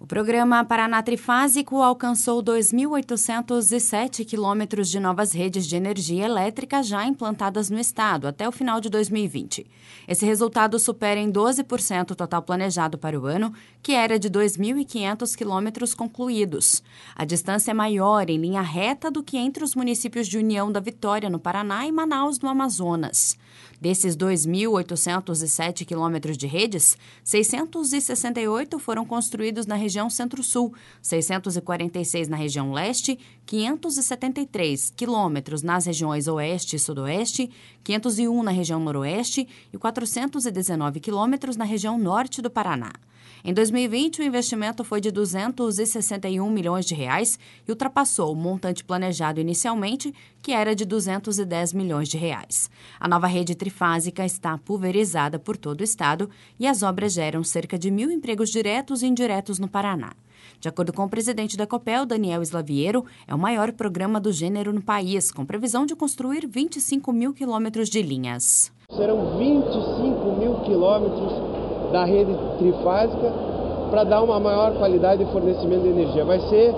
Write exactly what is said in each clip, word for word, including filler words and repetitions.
O programa Paraná Trifásico alcançou dois mil oitocentos e sete quilômetros de novas redes de energia elétrica já implantadas no estado até o final de dois mil e vinte. Esse resultado supera em doze por cento o total planejado para o ano, que era de dois mil e quinhentos quilômetros concluídos. A distância é maior em linha reta do que entre os municípios de União da Vitória, no Paraná, e Manaus, no Amazonas. Desses dois mil oitocentos e sete quilômetros de redes, seiscentos e sessenta e oito foram construídos na região Centro-Sul, seiscentos e quarenta e seis na região Leste, quinhentos e setenta e três quilômetros nas regiões Oeste e Sudoeste, quinhentos e um na região Noroeste e quatrocentos e dezenove quilômetros na região Norte do Paraná. Em dois mil e vinte, o investimento foi de duzentos e sessenta e um milhões de reais e ultrapassou o montante planejado inicialmente, que era de duzentos e dez milhões de reais. A nova rede trifásica está pulverizada por todo o estado e as obras geram cerca de mil empregos diretos e indiretos no Paraná. De acordo com o presidente da Copel, Daniel Slaviero, é o maior programa do gênero no país, com previsão de construir vinte e cinco mil quilômetros de linhas. Serão vinte e cinco mil quilômetros da rede trifásica para dar uma maior qualidade de fornecimento de energia. Vai ser,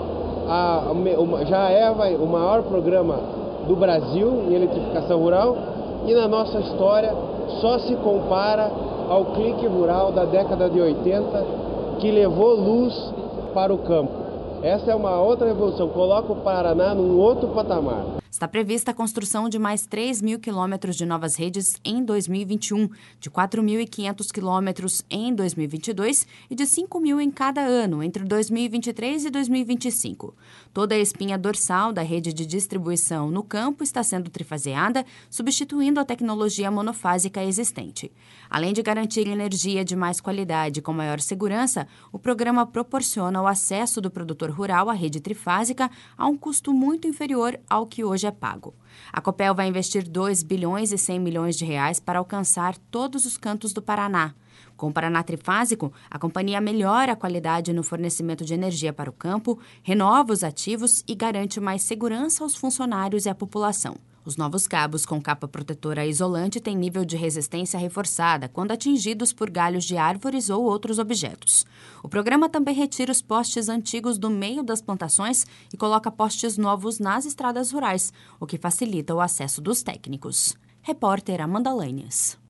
a, uma, já é vai, o maior programa do Brasil em eletrificação rural e na nossa história só se compara ao clique rural da década de oitenta, que levou luz para o campo. Essa é uma outra revolução, coloca o Paraná num outro patamar. Está prevista a construção de mais três mil quilômetros de novas redes em dois mil e vinte e um, de quatro mil e quinhentos quilômetros em dois mil e vinte e dois e de cinco mil em cada ano entre dois mil e vinte e três e dois mil e vinte e cinco. Toda a espinha dorsal da rede de distribuição no campo está sendo trifaseada, substituindo a tecnologia monofásica existente. Além de garantir energia de mais qualidade com maior segurança, o programa proporciona o acesso do produtor rural à rede trifásica a um custo muito inferior ao que hoje é pago. A Copel vai investir dois bilhões e cem milhões de reais para alcançar todos os cantos do Paraná. Com o Paraná Trifásico, a companhia melhora a qualidade no fornecimento de energia para o campo, renova os ativos e garante mais segurança aos funcionários e à população. Os novos cabos com capa protetora isolante têm nível de resistência reforçada quando atingidos por galhos de árvores ou outros objetos. O programa também retira os postes antigos do meio das plantações e coloca postes novos nas estradas rurais, o que facilita o acesso dos técnicos. Repórter Amanda Lanhes.